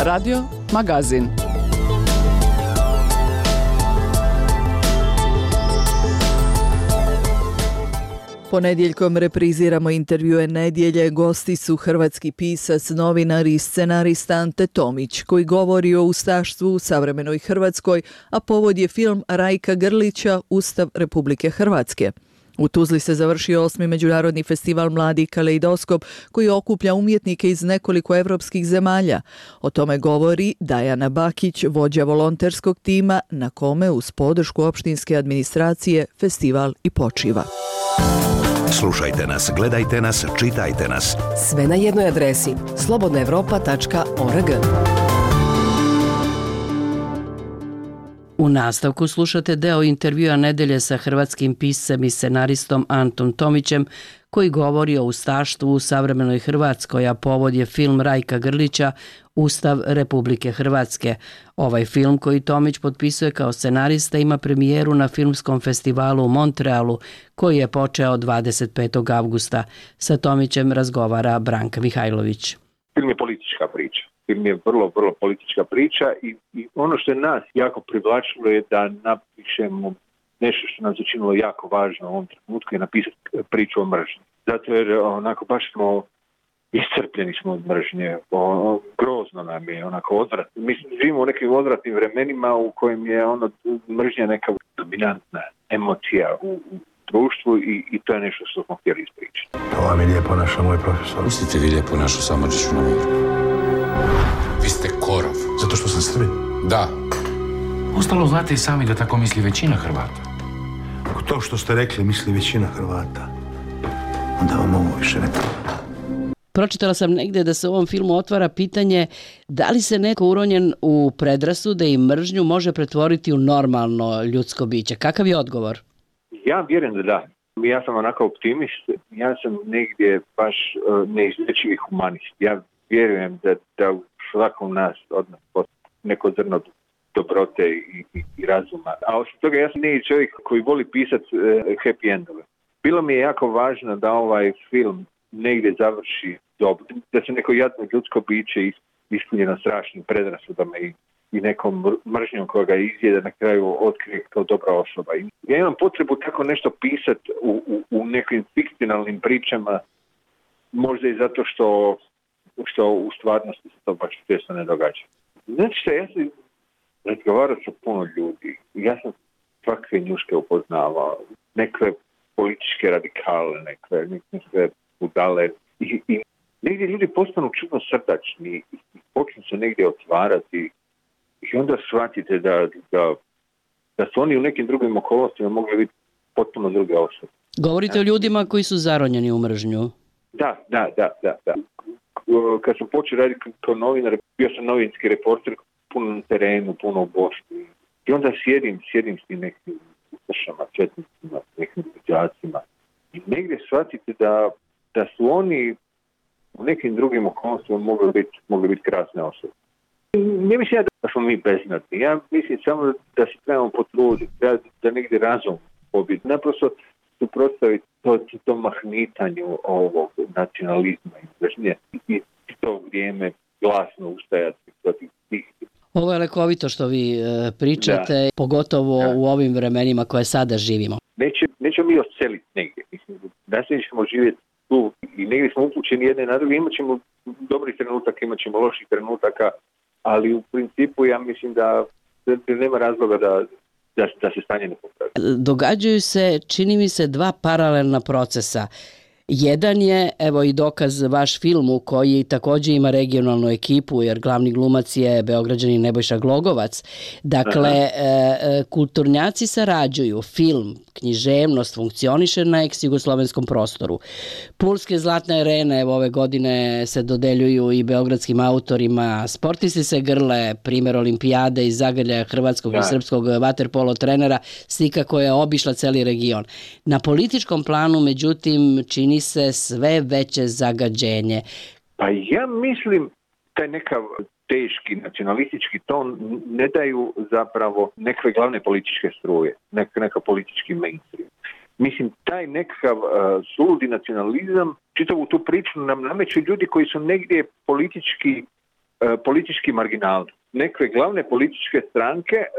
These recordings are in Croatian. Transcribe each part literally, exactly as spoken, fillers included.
Radio Magazin. Ponedjeljkom repriziramo intervjue nedjelje. Gosti su hrvatski pisac, novinar i scenarist Ante Tomić, koji govori o ustaštvu u savremenoj Hrvatskoj, a povod je film Rajka Grlića Ustav Republike Hrvatske. U Tuzli se završio osmi međunarodni festival Mladi Kaleidoskop, koji okuplja umjetnike iz nekoliko evropskih zemalja. O tome govori Dajana Bakić, vođa volonterskog tima, na kome uz podršku opštinske administracije festival i počiva. Slušajte nas, gledajte nas, čitajte nas. Sve na jednoj adresi slobodna evropa tačka org. U nastavku slušate deo intervjua nedelje sa hrvatskim piscem i scenaristom Antom Tomićem, koji govori o ustaštvu u savremenoj Hrvatskoj, a povod je film Rajka Grlića Ustav Republike Hrvatske. Ovaj film, koji Tomić potpisuje kao scenarista, ima premijeru na filmskom festivalu u Montrealu, koji je počeo dvadeset petog avgusta. Sa Tomićem razgovara Branka Mihajlović. Film je politička priča. Film je vrlo, vrlo politička priča i, i ono što je nas jako privlačilo je da napišemo nešto što nam se činilo jako važno u ovom trenutku, je napisati priču o mržnji. Zato jer onako baš smo iscrpljeni smo od mržnje, o, grozno nam je, onako odvratno. Mi živimo u nekim odvratnim vremenima u kojem je ono mržnja neka dominantna emocija u, u društvu i, i to je nešto što smo htjeli ispričati. To vam je lijepo naša, moj profesor. Pustite vi lijepo našu Samardžiću na miru. Vi ste korov. Zato što sam Srbin? Da. Ostalo znate i sami da tako misli većina Hrvata. Ako to što ste rekli misli većina Hrvata, onda vam ovo više ne treba. Pročitala sam negdje da se u ovom filmu otvara pitanje da li se neko uronjen u predrasude i mržnju može pretvoriti u normalno ljudsko biće. Kakav je odgovor? Ja vjerujem da da. Ja sam onako optimist. Ja sam negdje baš uh, neizlječivi humanist. Ja vjerujem da, da u svakom nas odnos neko zrno dobrote i, i, i razuma. A osim toga ja sam neki čovjek koji voli pisati uh, happy endove. Bilo mi je jako važno da ovaj film negdje završi dobro. Da se neko jadno ljudsko biće ispunjeno strašnim predrasudama i, i nekom mržnjom koja ga izjede na kraju otkrije kao dobra osoba. I ja imam potrebu tako nešto pisati u, u, u nekim fikcionalnim pričama, možda i zato što, što u stvarnosti se to baš često ne događa. Znači što, ja sam razgovarao sa puno ljudi. Ja sam svakve njuške upoznavao, neke političke radikale, neke, neke budale. I, i negdje ljudi postanu čudno srdačni i počnu se negdje otvarati i onda shvatite da, da, da su oni u nekim drugim okolnostima mogli biti potpuno druge osobe. Govorite o ljudima koji su zaronjeni u mržnju. Da, da, da, da, da. Kad sam počeo raditi kao novinar, bio sam novinski reporter, puno na terenu, puno u Bosni. I onda sjedim, sjedim s tim nekim ustašama, četnicima, nekim đacima. I negdje shvatite da, da su oni u nekim drugim okolnostima mogli biti, mogli biti krasne osobe. Ne mislim da smo mi beznadni. Ja mislim samo da se trebamo potruditi, da, da negdje razum pobiti. Naprosto suprotstaviti to, to mahnitanju ovog nacionalizma i mržnje i to vrijeme glasno ustajati protiv tih. Ovo je lekovito što vi e, pričate, da. Pogotovo da. U ovim vremenima koje sada živimo. Neće, nećemo mi odseliti negdje. Mislim, nasljedno ćemo živjeti tu i negdje smo upućeni jedne na druge. Imat ćemo dobrih trenutaka, imat ćemo loših trenutaka, ali u principu ja mislim da, da nema razloga da, da, da se stanje ne popravi. Događaju se, čini mi se, dva paralelna procesa. Jedan je, evo i dokaz, vaš film u koji također ima regionalnu ekipu, jer glavni glumac je Beograđanin Nebojša Glogovac. Dakle, e, kulturnjaci sarađuju, film, književnost funkcioniše na ex-jugoslovenskom prostoru. Pulske zlatne arene, evo ove godine se dodeljuju i beogradskim autorima, sportisti se grle, primjer olimpijade i zagrljaja hrvatskog da. I srpskog vaterpolo trenera, slika koja je obišla cijeli region. Na političkom planu, međutim, čini se sve veće zagađenje. Pa ja mislim taj nekav teški nacionalistički ton ne daju zapravo neke glavne političke struje, neka, neka politički mainstream. Mislim, taj nekakav uh, suludi nacionalizam, čitavu tu priču nam nameću ljudi koji su negdje politički politički marginalni. Neke glavne političke stranke e,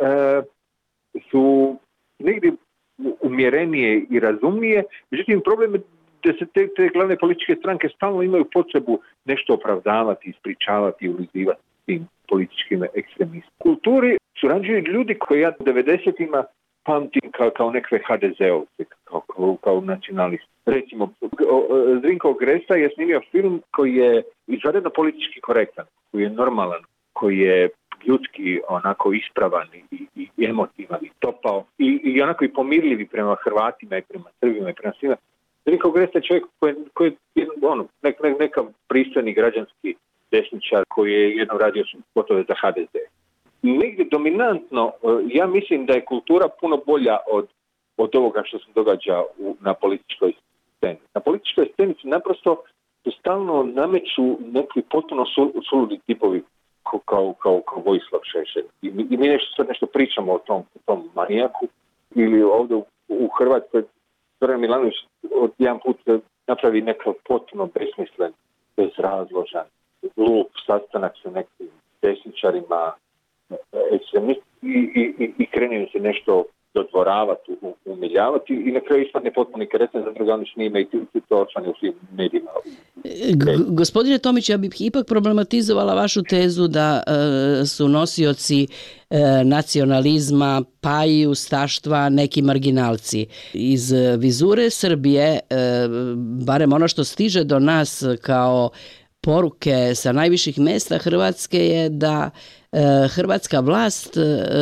su negdje umjerenije i razumnije, međutim problem je da se te, te glavne političke stranke stalno imaju potrebu nešto opravdavati, ispričavati i ulizivati tim političkim ekstremistima. U kulturi surađuju ljudi koji ja devedesetima pamtim kao, kao nekve ha de zeovce, kao, kao, kao nacionalisti. Recimo, Zrinko Gresa je snimio film koji je izvanredno politički korektan, koji je normalan, koji je ljudski onako ispravan i, i, i emotivan i topao i, i onako i pomirljivi prema Hrvatima i prema Srbima i prema svima. Zrinko Gresa je čovjek koji, koji je ono, nek, nek, neka pristojni građanski desničar koji je jednom radio spotove za ha de ze. Negdje dominantno, ja mislim da je kultura puno bolja od, od ovoga što se događa u, na političkoj sceni. Na političkoj sceni se naprosto stalno nameću neki potpuno suludi tipovi kao, kao, kao, kao Vojislav Šešelj. I, I mi nešto sad nešto pričamo o tom, o tom manijaku ili ovdje u, u Hrvatskoj Zoran Milanović od jedan put napravi nekakav potpuno besmislen, bezrazložan, glup sastanak sa nekim desničarima, ekstremisti i, i, i krene se nešto dodvoravati, umiljavati i na kraju ispadne potpuno kretan, zato ga oni snime i ti to osvane u svim medijima. G- gospodine Tomić, ja bih ipak problematizovala vašu tezu da e, su nosioci e, nacionalizma pa i ustaštva neki marginalci. Iz vizure Srbije, e, barem ono što stiže do nas kao poruke sa najviših mesta Hrvatske je da hrvatska vlast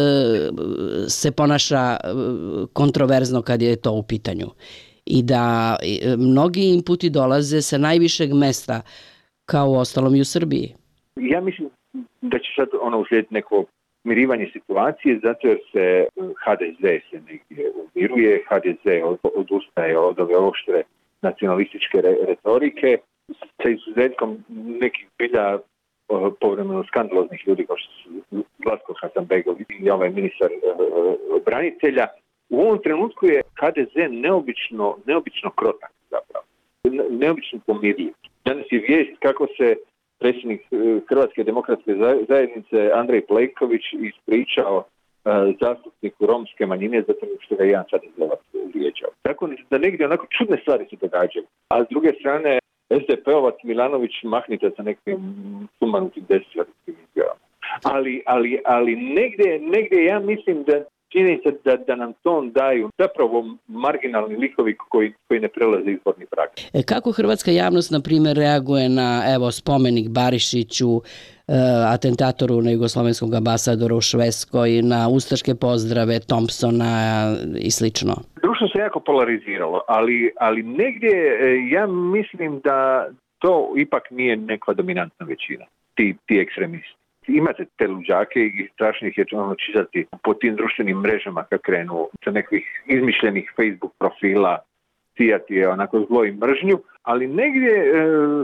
se ponaša kontroverzno kad je to u pitanju i da mnogi inputi dolaze sa najvišeg mesta kao u ostalom i u Srbiji. Ja mislim da će sad ono uslijediti neko mirivanje situacije zato jer se ha de ze se negdje umiruje, ha de ze odustaje od ove oštre nacionalističke retorike sa izuzetkom nekih bilja povremeno skandaloznih ljudi kao što su Zlatko Hasanbegović i ovaj ministar e, branitelja. U ovom trenutku je ha de ze neobično, neobično krotak zapravo. Ne, neobično pomirljiv. Danas je vijest kako se predsjednik Hrvatske demokratske zajednice Andrej Plenković ispričao e, zastupniku romske manjine zato što ga jedan ha de zeovac vrijeđao. Tako da negdje onako čudne stvari se događaju. A s druge strane es de pe-ovac Milanović mahnite sa nekim sumanutim desničarskim izjavama. Ali, ali, ali negdje, negdje ja mislim da čini se da, da nam to daju zapravo marginalni likovi koji, koji ne prelaze izborni prag. E, kako hrvatska javnost, na primjer, reaguje na evo, spomenik Barišiću, e, atentatoru na jugoslovenskog ambasadora u Švedskoj, na ustaške pozdrave Thompsona i slično? Društvo se jako polariziralo, ali, ali negdje ja mislim da to ipak nije neka dominantna većina, ti, ti ekstremisti. Imate te luđake i strašno ih je ono čitati po tim društvenim mrežama kad krenu sa nekih izmišljenih Facebook profila, sijati je onako zlo i mržnju, ali negdje e,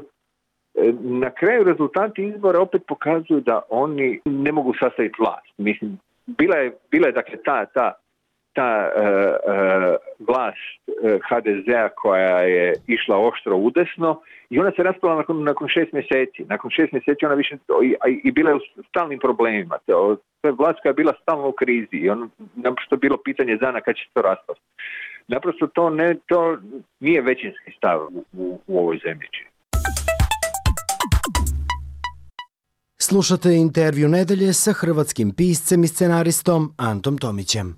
na kraju rezultati izbora opet pokazuju da oni ne mogu sastaviti vlast. Mislim, bila je, bila je dakle ta, ta ta uh, uh, vlast uh, ha de zea koja je išla oštro udesno i ona se raspala nakon, nakon šest mjeseci. Nakon šest mjeseci ona više i, i bila je u stalnim problemima. To je vlast koja je bila stalno u krizi i ono naprosto bilo pitanje dana kad će se to raspasti. Naprosto to, ne, to nije većinski stav u, u, u ovoj zemlji. Slušate intervju nedelje sa hrvatskim piscem i scenaristom Antom Tomićem.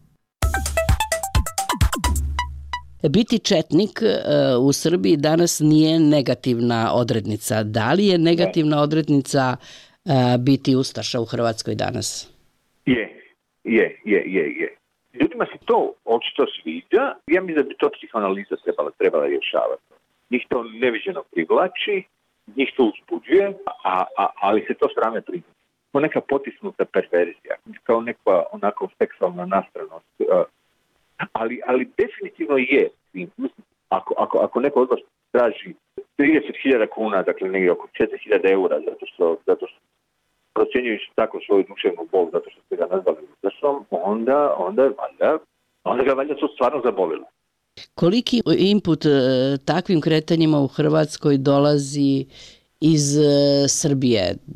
Biti četnik uh, u Srbiji danas nije negativna odrednica. Da li je negativna odrednica uh, biti ustaša u Hrvatskoj danas? Je, je, je, je, je. Ljudima se to očito sviđa. Ja mislim da bi to psihoanaliza trebala, trebala rješavati. Njih to neviđeno privlači, njih to uzbuđuje, a, a, ali se to srame priznati. Kao neka potisnuta perverzija, kao neka onako seksualna nastranost. Uh, Ali, ali definitivno je. Ako, ako, ako neko od vas traži trideset hiljada kuna, dakle negdje oko četiri hiljade eura, zato što, zato što procjenjujući tako svoju duševnu bol, zato što ste ga nazvali ustašom, onda, onda, valjda, onda ga valjda to stvarno zabolilo. Koliki input e, takvim kretanjima u Hrvatskoj dolazi iz e, Srbije?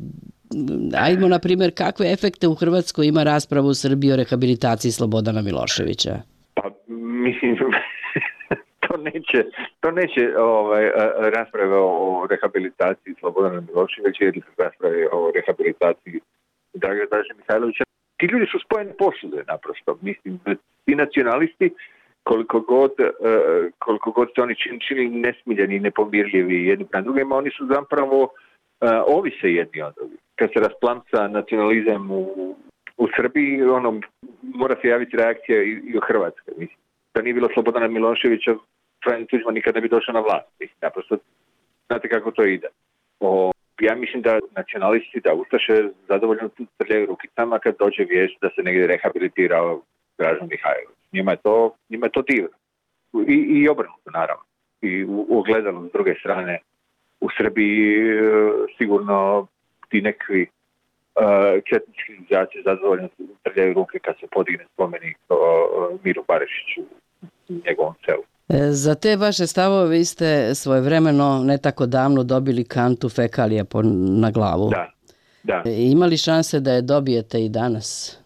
ajmo na primjer, kakve efekte u Hrvatskoj ima rasprava u Srbiji o rehabilitaciji Slobodana Miloševića? Pa mislim, to neće, to neće ovaj, rasprave o rehabilitaciji Slobodana Miloševića ili rasprave o rehabilitaciji Draže Mihajlovića. Ti ljudi su spojene posude naprosto. Mislim, ti nacionalisti, koliko god, koliko god se oni čini, čini nesmiljeni i nepomirljivi jedni prema drugima, oni su zapravo uh, ovise jedni od drugih. Kad se rasplamca nacionalizam u, u Srbiji, ono, mora se javiti reakcija i, i u Hrvatskoj. Mislim, da nije bilo Slobodana Miloševića, Franjo Tuđman nikad ne bi došao na vlast. Mislim, naprosto, znate kako to ide. O, ja mislim da nacionalisti, da ustaše zadovoljno trljaju rukicama kad dođe vijest da se negdje rehabilitirao Dražen Mihajlović. Njima je to, njima je to divno. I, i obrnuto, naravno. I u, u ogledalu s druge strane u Srbiji sigurno ti nekvi uh, četnički izraci zadovoljno trljaju ruke kad se podigne spomenik uh, Miru Barišiću u njegovom selu. Za te vaše stavove vi ste svojevremeno ne tako davno dobili kantu fekalija po, na glavu. Da, da. Ima li šanse da je dobijete i danas?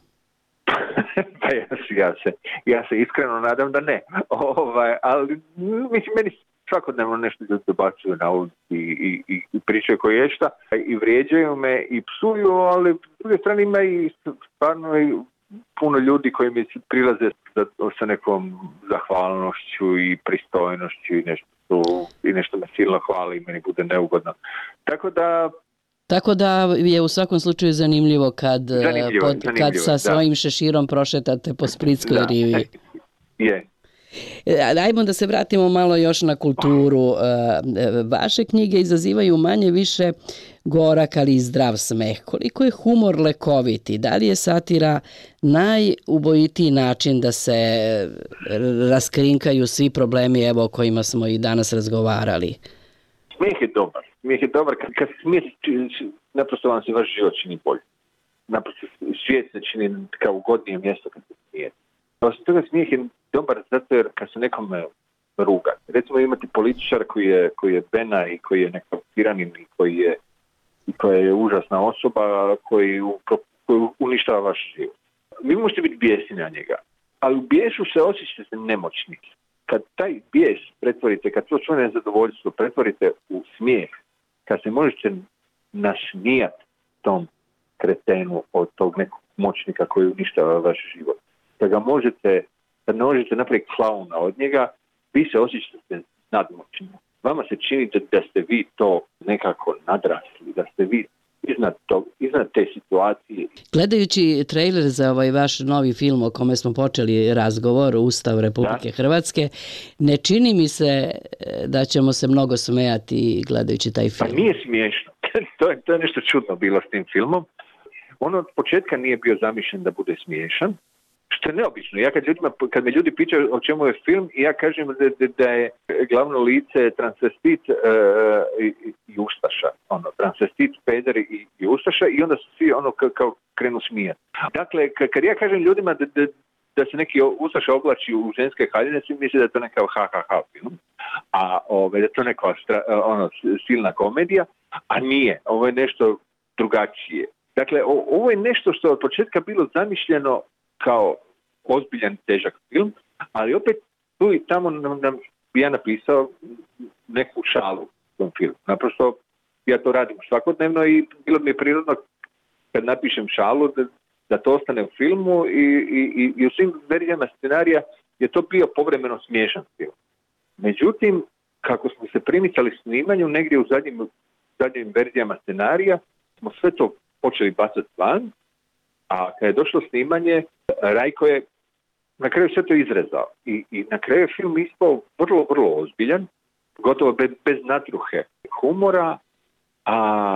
Pa ja, ja, se, ja se iskreno nadam da ne. Ovaj, ali mislim, meni svakodnevno nešto ljudi dobacuju na ulici i, i, i, i pričaju koje je šta i vrijeđaju me i psuju, ali s druge strane ima i stvarno i puno ljudi koji mi prilaze sa nekom zahvalnošću i pristojnošću i nešto, su, i nešto me silno hvali i meni bude neugodno. Tako da Tako da je u svakom slučaju zanimljivo kad, zanimljivo, pod, zanimljivo, kad sa da. svojim šeširom prošetate po Splitskoj da. rivi. Je. Ajmo da se vratimo malo još na kulturu. Vaše knjige izazivaju manje više gorak, ali i zdrav smeh. Koliko je humor lekoviti? Da li je satira najubojitiji način da se raskrinkaju svi problemi, evo, o kojima smo i danas razgovarali? Smijeh je dobar. Smijeh je dobar. Kad, kad smijeh, naprosto vam se vaš život čini bolje. Naprosto svijet se čini kao ugodnije mjesto kad se smijete. Osim toga, smijeh je dobar zato jer kad se nekome ruga. Recimo imate političar koji je, koji je bena i koji je nekakav tiranin i koji je, i koja je užasna osoba koji, koji uništava vaš život. Vi možete biti bijesni na njega, ali u bijesu se osjećate nemoćni. Kad taj bijes pretvorite, kad to svoje nezadovoljstvo pretvorite u smijeh, kad se možete nasmijati tom kretenu od tog nekog moćnika koji uništava vaš život, da ga možete, da ne možete napraviti klauna od njega, vi se osjećate nadmoćni. Vama se čini da, da ste vi to nekako nadrasli, da ste vi iznad, to, iznad te situacije. Gledajući trailer za ovaj vaš novi film o kome smo počeli razgovor, Ustav Republike da. Hrvatske, ne čini mi se da ćemo se mnogo smejati gledajući taj film. Pa nije smiješno. to, je, to je nešto čudno bilo s tim filmom. On od početka nije bio zamišljen da bude smiješan, što je neobično. Ja kad, ljudima, kad me ljudi pitaju o čemu je film, ja kažem da, da je glavno lice transvestit uh, i, i ustaša. Ono, transvestit, peder i, i ustaša i onda su svi ono kao, kao krenu smijati. Dakle, kad ja kažem ljudima da, da, da se neki ustaša oblači u ženske haljine, svi misle da je to neka ha ha ha film, a ove, da je to neka stra, ono, silna komedija, a nije. Ovo je nešto drugačije. Dakle, o, ovo je nešto što je od početka bilo zamišljeno kao ozbiljan, težak film, ali opet tu i tamo nam, nam bi ja napisao neku šalu u tom filmu. Naprosto ja to radim svakodnevno i bilo mi je prirodno kad napišem šalu da, da to ostane u filmu i, i, i u svim verzijama scenarija je to bio povremeno smiješan film. Međutim, kako smo se primicali snimanju, negdje u zadnjim, zadnjim verzijama scenarija smo sve to počeli bacati van, a kad je došlo snimanje, Rajko je na kraju sve to izrezao. I, i na kraju je film ispao vrlo, vrlo ozbiljan, gotovo bez, bez natruhe humora, a,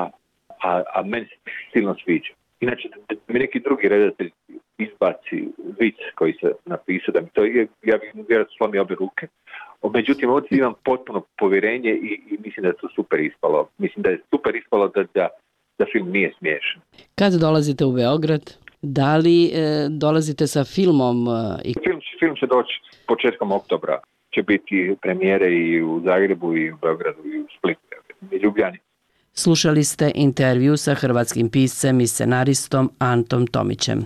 a, a meni se silno sviđa. Inače, da mi neki drugi redatelj izbaci vic koji se napisao, da mi to je, ja bih vjerojatno slomio obje ruke. Međutim, ovdje imam potpuno povjerenje i, i mislim da je to super ispalo. Mislim da je super ispalo da, da, da film nije smiješan. Kad dolazite u Beograd? Da li e, dolazite sa filmom? E, i... film, film će doći početkom oktobra. Će biti premijere i u Zagrebu, i u Beogradu, i u Splitu, i Ljubljani. Slušali ste intervju sa hrvatskim piscem i scenaristom Antom Tomićem.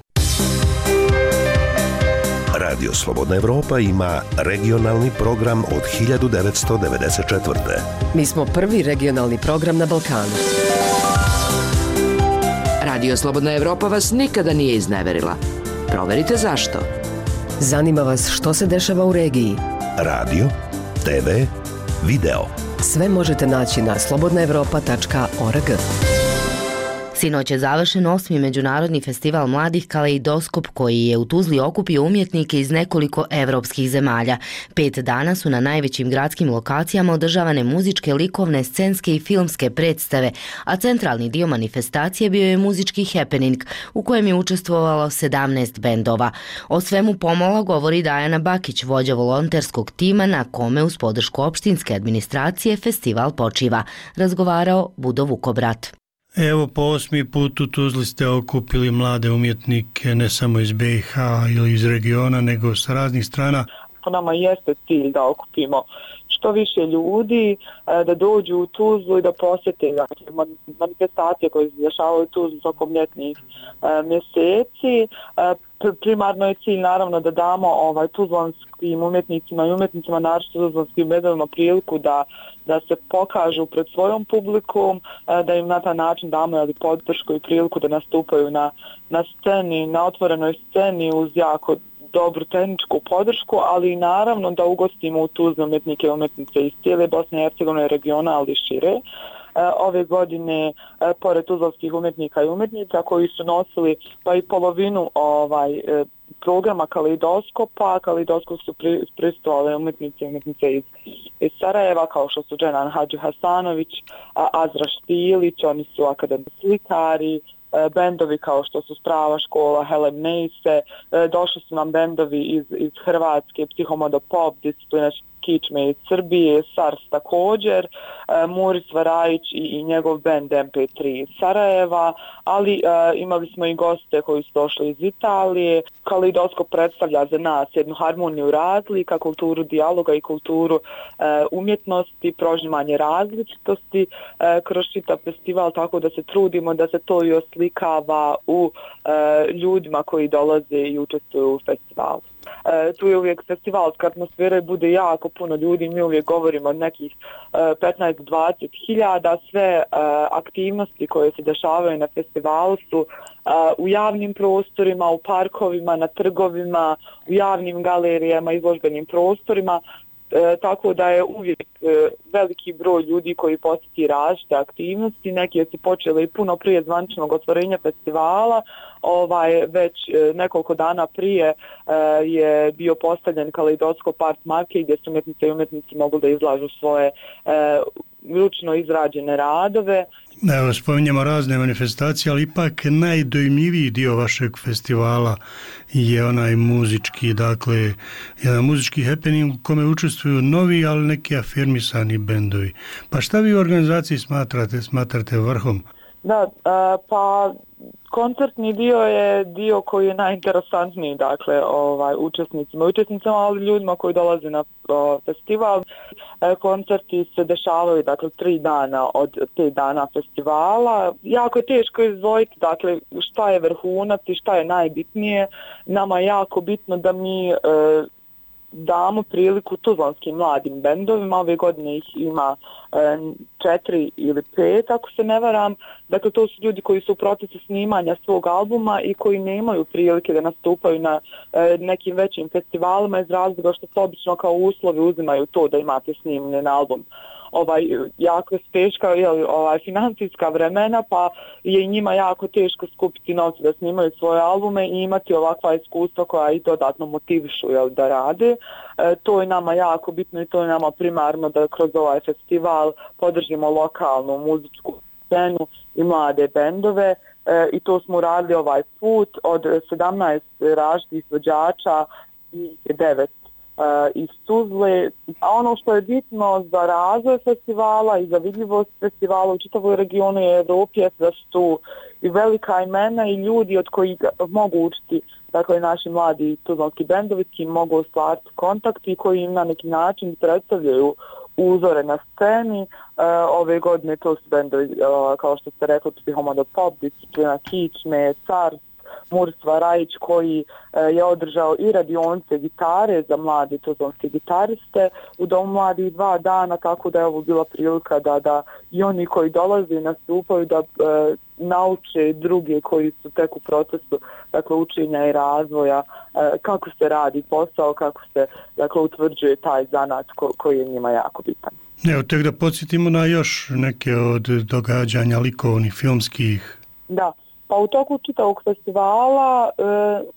Radio Slobodna Evropa ima regionalni program od hiljadu devetsto devedeset četvrte. Mi smo prvi regionalni program na Balkanu. Radio Slobodna Evropa vas nikada nije izneverila. Proverite zašto. Zanima vas što se dešava u regiji. Radio, te ve, video. Sve možete naći na slobodna evropa tačka org. Sinoć je završen osmi međunarodni festival mladih Kaleidoskop koji je u Tuzli okupio umjetnike iz nekoliko evropskih zemalja. Pet dana su na najvećim gradskim lokacijama održavane muzičke, likovne, scenske i filmske predstave, a centralni dio manifestacije bio je muzički happening u kojem je učestvovalo sedamnaest bendova. O svemu pomalo govori Dajana Bakić, vođa volonterskog tima na kome uz podršku opštinske administracije festival počiva. Razgovarao Budo Vukobrat. Evo, po osmi put u Tuzli ste okupili mlade umjetnike ne samo iz be i ha ili iz regiona, nego sa raznih strana. Po nama jeste cilj da okupimo što više ljudi, da dođu u Tuzlu i da posjete manifestacije koje se dešavaju u Tuzlu tokom ljetnih mjeseci. Primarno je cilj naravno da damo ovaj tuzlanskim umjetnicima i umjetnicima, naročito tuzlanskim bendovima, priliku da, da se pokažu pred svojom publikom, da im na taj način damo ali podršku i priliku da nastupaju na, na sceni, na otvorenoj sceni uz jako dobru tehničku podršku, ali i naravno da ugostimo u Tuzli umjetnike i umjetnice iz cijele Bosne i Hercegovine regiona, ali šire. Ove godine, pored tuzlanskih umjetnika i umjetnica koji su nosili pa i polovinu ovaj programa Kaleidoskopa, Kaleidoskop su prisustvovali umjetnice i umjetnice iz, iz Sarajeva, kao što su Dženan Hadži Hasanović, Azra Štilić, oni su akademski slikari, bendovi kao što su Strava škola, Helen Neise, došli su nam bendovi iz, iz Hrvatske, Psihomodo Pop, Disciplina Kičme iz Srbije, Sars također, Muris Varajić i, i njegov bend em pe tri iz Sarajeva, ali e, imali smo i goste koji su došli iz Italije. Kaleidoskop predstavlja za nas jednu harmoniju razlika, kulturu dijaloga i kulturu e, umjetnosti, prožimanje različitosti e, kroz čitav festival, tako da se trudimo da se to i oslikava u e, ljudima koji dolaze i učestvuju u festivalu. E, tu je uvijek festivalska atmosfera i bude jako puno ljudi, mi uvijek govorimo od nekih e, petnaest do dvadeset hiljada, sve e, aktivnosti koje se dešavaju na festivalu su e, u javnim prostorima, u parkovima, na trgovima, u javnim galerijama, izložbenim prostorima. E, tako da je uvijek e, veliki broj ljudi koji posjeti različite aktivnosti, neki su počeli i puno prije zvaničnog otvorenja festivala, ovaj, već e, nekoliko dana prije e, je bio postavljen Kaleidoskop Art Market gdje su umjetnice i umjetnici mogli da izlažu svoje e, ručno izrađene radove. Evo, spominjamo razne manifestacije, ali ipak najdojmljiviji dio vašeg festivala je onaj muzički, dakle, jedan muzički happening u kome učestvuju novi, ali neki afirmisani bendovi. Pa šta vi u organizaciji smatrate, smatrate vrhom? Da, pa koncertni dio je dio koji je najinteresantniji, dakle, ovaj, učesnicima, učesnicama, ali ljudima koji dolaze na o, festival. E, koncerti se dešavaju, dakle, tri dana od pet dana festivala. Jako je teško izdvojiti, dakle, šta je vrhunac i šta je najbitnije. Nama je jako bitno da mi e, damo priliku tuzlanskim mladim bendovima, ove godine ih ima e, četiri ili pet, ako se ne varam. Dakle, to su ljudi koji su u procesu snimanja svog albuma i koji nemaju prilike da nastupaju na e, nekim većim festivalima iz razloga što se obično kao uslovi uzimaju to da imate snimljen album. Ovaj, jako je teška jel, ovaj, financijska vremena, pa je i njima jako teško skupiti novce da snimaju svoje albume i imati ovakva iskustva koja i dodatno motivišu jel, da rade. E, to je nama jako bitno i to je nama primarno da kroz ovaj festival podržimo lokalnu muzičku scenu i mlade bendove. E, i to smo uradili ovaj put od sedamnaest različitih izvođača i devet Uh, iz Tuzle. A ono što je bitno za razvoj festivala i za vidljivost festivala u čitavoj regionu i Evropi je da su tu i velika imena i ljudi od kojih mogu učiti, dakle naši mladi tuzlanski bendovi ki mogu ostvariti kontakt i koji im na neki način predstavljaju uzore na sceni. Uh, ove godine to su bendovi, uh, kao što ste rekli, Psihomodo Pop, Disciplina Kičme, Car, Murstva Rajić, koji uh, je održao i radionice gitare za mlade tuzlanske gitariste u Domu mladih dva dana, tako da je ovo bila prilika da, da i oni koji dolaze i nastupaju da uh, nauče druge koji su tek u procesu, dakle, učenja i razvoja, uh, kako se radi posao, kako se, dakle, utvrđuje taj zanat ko, koji je njima jako bitan. Evo, tek da podsjetimo na još neke od događanja likovnih, filmskih. Da, pa u toku čitavog festivala e,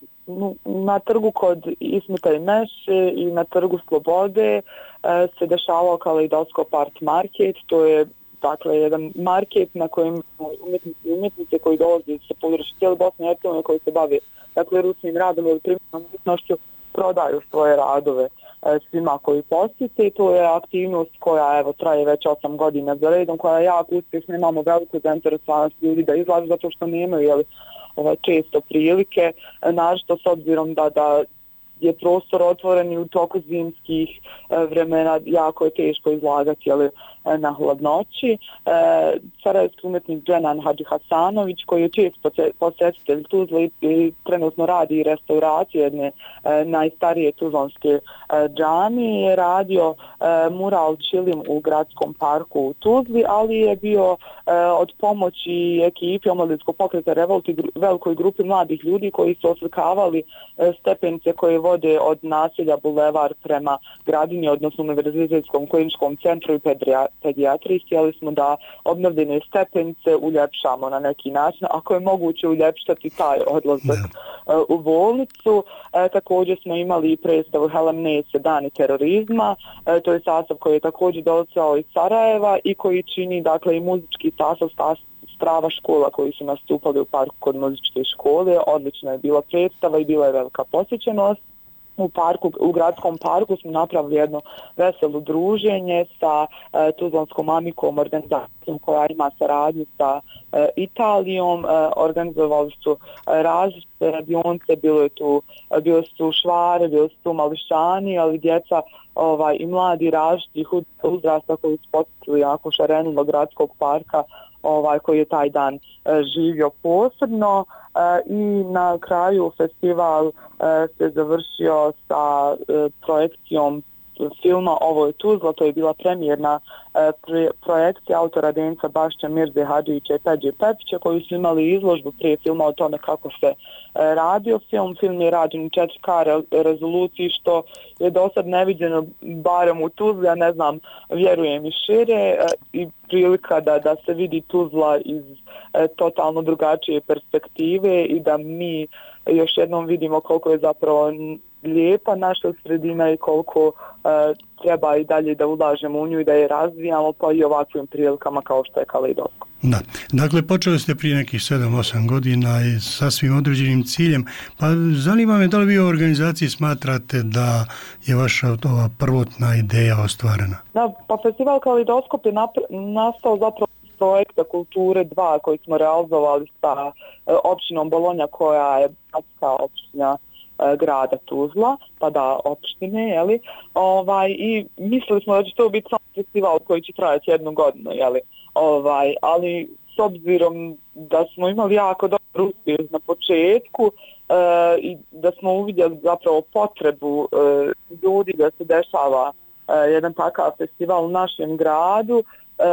na trgu kod Ismeta i Meše i na trgu Slobode e, se dešavao Kaleidoskop Art Market. To je, dakle, jedan market na kojem umjetnici i umjetnice koji dolaze sa područja cijele Bosne i Hercegovine, koji se bave, dakle, ručnim radom ili primjenom umjetnošću, prodaju svoje radove svima koji posjete. To je aktivnost koja, evo, traje već osam godina za redom, koja je jako uspješna. Imamo veliku zainteresovanost ljudi da izlažu zato što nemaju, jeli, ovaj, često prilike, naročito s obzirom da, da je prostor otvoren i u toku zimskih vremena jako je teško izlagati, jeli, na hladnoći. E, sarajevski umjetnik Dženan Hadži Hasanović, koji je čest posjetitelj Tuzle i trenutno radi i restauraciju jedne e, najstarije tuzlanske e, džamije, je radio e, mural Čilim u gradskom parku u Tuzli, ali je bio e, od pomoći ekipi Omladinskog pokreta Revolt i gru, velikoj grupi mladih ljudi koji su oslikavali e, stepenice koje vode od naselja Bulevar prema Gradini, odnosno Univerzitetskom kliničkom centru i pedija, pedijatriji. Htjeli smo da obnovljene stepenice uljepšamo na neki način, ako je moguće uljepšati taj odlazak uh, u bolnicu. Uh, također smo imali predstavu Helen Nese Dani terorizma, uh, to je sastav koji je također došao iz Sarajeva i koji čini, dakle, i muzički sastav Strava škola koji su nastupali u parku kod muzičke škole. Odlična je bila predstava i bila je velika posjećenost. U parku, u gradskom parku smo napravili jedno veselo druženje sa e, Tuzlanskom Amikom, organizacijom koja ima saradnju sa e, Italijom. E, organizovali su e, različite radionice, bilo je tu, e, bile su tu švare, bile su tu mališani, ali djeca ovaj, i mladi različitih uzrasta koji su posjetili jako šarenu gradskog parka, ovaj, koji je taj dan e, živio posebno. E, i na kraju festival e, se završio sa e, projekcijom filma Ovo je Tuzla. To je bila premijerna e, pre, projekcija autora Denca Bašća, Mirze Hadžića i Peđe Pepića, koji su imali izložbu prije filma o tome kako se e, radio film. Film je rađen u četiri ka rezoluciji, što je do sad neviđeno, barem u Tuzli, ja ne znam, vjerujem i šire, e, i prilika da, da se vidi Tuzla iz e, totalno drugačije perspektive i da mi još jednom vidimo koliko je zapravo lijepa naša sredina i koliko uh, treba i dalje da ulažemo u nju i da je razvijamo, pa i ovakvim prilikama kao što je Kaleidoskop. Da, dakle počeli ste prije nekih sedam osam godina i sa svim određenim ciljem, pa zanima me da li vi u organizaciji smatrate da je vaša ova prvotna ideja ostvarena? Da, pa festival Kaleidoskop je napr- nastao zapravo projekta Kulture dva koji smo realizovali sa uh, općinom Bolonja, koja je gradska općina grada Tuzla, pa da opštine, jeli, ovaj, i mislili smo da će to biti samo festival koji će trajati jednu godinu, jeli, ovaj, ali s obzirom da smo imali jako dobar uspjeh na početku e, i da smo uvidjeli zapravo potrebu e, ljudi da se dešava e, jedan takav festival u našem gradu,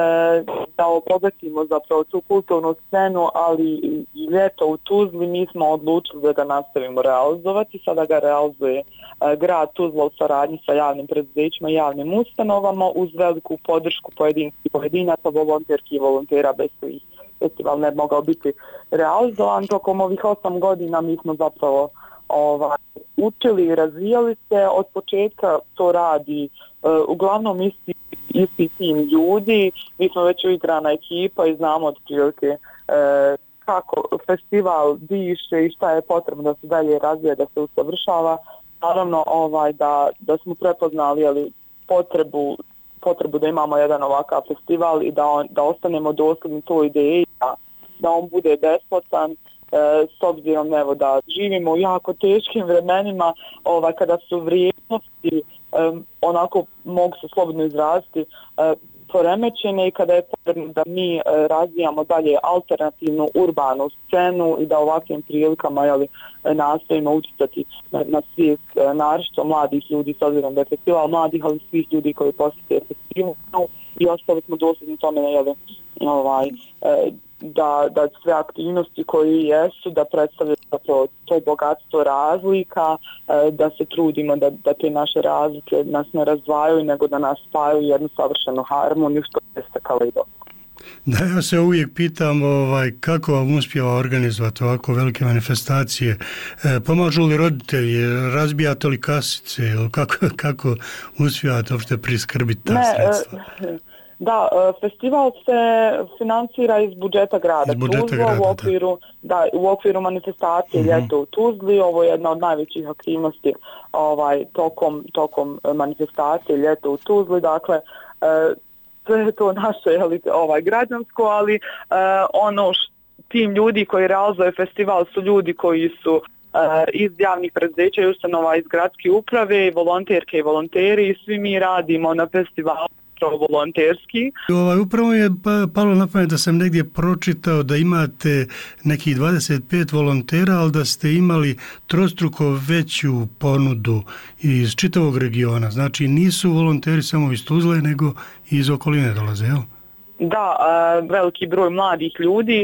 da obogatimo zapravo tu kulturnu scenu, ali i ljeto u Tuzli, mi smo odlučili da ga nastavimo realizovati. Sada ga realizuje grad Tuzla u saradnji sa javnim preduzećima i javnim ustanovama uz veliku podršku pojedinskih pojedinaca, volonterki i volontera, bez kojih festival ne mogao biti realizovan. Tokom ovih osam godina mi smo zapravo ovaj, učili i razvijali se. Od početka to radi uh, uglavnom isti isti tim ljudi, mi smo već uigrana ekipa i znamo otprilike e, kako festival diše i šta je potrebno da se dalje razvija, da se usavršava. Naravno ovaj, da, da smo prepoznali, ali, potrebu, potrebu da imamo jedan ovakav festival i da, on, da ostanemo dosljedni toj ideji, da, da on bude besplatan, e, s obzirom evo, da živimo u jako teškim vremenima, ovaj, kada su vrijednosti um, onako mogu se slobodno izraziti, uh, poremećene i kada je potrebno da mi uh, razvijamo dalje alternativnu urbanu scenu i da ovakvim prilikama jeli, nastojimo utjecati na, na svijest uh, naročito mladih ljudi, s obzirom da je festival mladih, ali svih ljudi koji posjete festival i ostali smo dosljedni tome jeli, ovaj, uh, Da, da sve aktivnosti koje jesu, da predstavljaju to, to bogatstvo razlika, da se trudimo da, da te naše razlike nas ne razdvajaju, nego da nas spajaju jednu savršenu harmoniju, što jeste kaleidoskop. Da, ja se uvijek pitam ovaj, kako vam uspijeva organizovati ovako velike manifestacije. E, pomažu li roditelji, razbijate li kasice, kako, kako uspijevate uopšte priskrbiti ta ne, sredstva? E, Da, festival se financira iz budžeta grada Tuzla u okviru, da, u okviru manifestacije uh-huh. Ljeto u Tuzli. Ovo je jedna od najvećih aktivnosti ovaj, tokom, tokom manifestacije Ljeto u Tuzli. Dakle, sve je to naše jeli, ovaj, građansko, ali eh, ono š, tim ljudi koji realizuje festival su ljudi koji su eh, iz javnih preduzeća i ustanova, iz gradske uprave, volonterke i volonteri, i svi mi radimo na festivalu volonterski. Ovaj, upravo je palo na pamet da sam negdje pročitao da imate nekih dvadeset pet volontera, ali da ste imali trostruko veću ponudu iz čitavog regiona. Znači nisu volonteri samo iz Tuzle, nego i iz okoline dolaze, jel? Da, veliki broj mladih ljudi,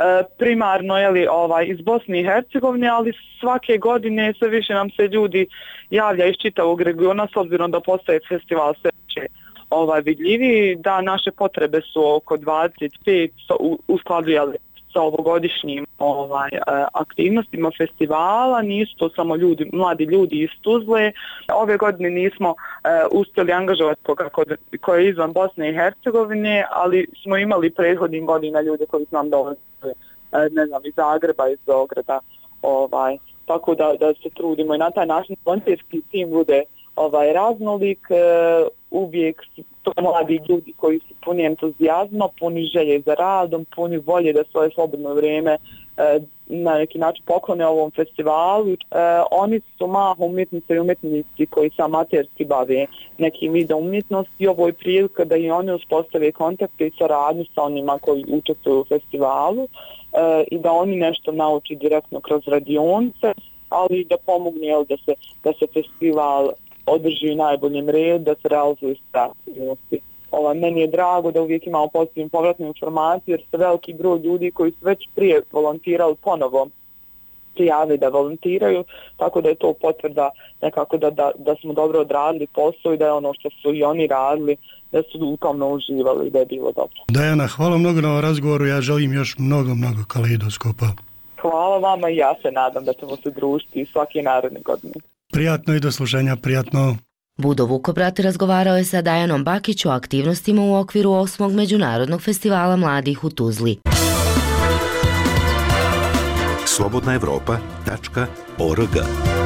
primarno jeli, ovaj, iz Bosne i Hercegovine, ali svake godine sve više nam se ljudi javlja iz čitavog regiona, s obzirom da postaje festival sve više ovaj, vidljivi, da naše potrebe su oko dvadeset pet u, u skladu jeli, sa ovogodišnjim ovaj, aktivnostima festivala. Nisu to samo ljudi, mladi ljudi iz Tuzle. Ove godine nismo uh, uspjeli angažovati koga koje je izvan Bosne i Hercegovine, ali smo imali prethodnih godina ljude koji znam dolaze uh, ne znam, iz Zagreba, iz Beograda. Ovaj, tako da, da se trudimo i na taj način volonterski tim bude ovaj, raznolik, uh, uvijek to mladi ljudi koji su puni entuzijazma, puni želje za radom, puni volje da svoje slobodno vrijeme e, na neki način poklone ovom festivalu. E, oni su mahom umjetnice i umjetnici koji se amaterski bave nekim vidom umjetnosti i ovo je prilika da i oni uspostave kontakte i saradnju sa onima koji učestvuju u festivalu e, i da oni nešto nauči direktno kroz radionce, ali da pomogne jel, da se, da se festival održi u najboljem redu, da se realizuju aktivnosti. Ova, meni je drago da uvijek imamo pozitivnu povratnu informaciju, jer se veliki broj ljudi koji su već prije volontirali ponovo prijave da volontiraju, tako da je to potvrda nekako da, da, da smo dobro odradili posao i da je ono što su i oni radili, da su u tome uživali i da je bilo dobro. Dajana, hvala mnogo na ovom razgovoru, ja želim još mnogo, mnogo kaleidoskopa. Hvala vama i ja se nadam da ćemo se družiti svake naredne godine. Prijatno i do slušanja, prijatno. Budo Vukobrat razgovarao je sa Dajanom Bakić o aktivnostima u okviru osmog Međunarodnog festivala mladih u Tuzli. slobodna evropa tačka org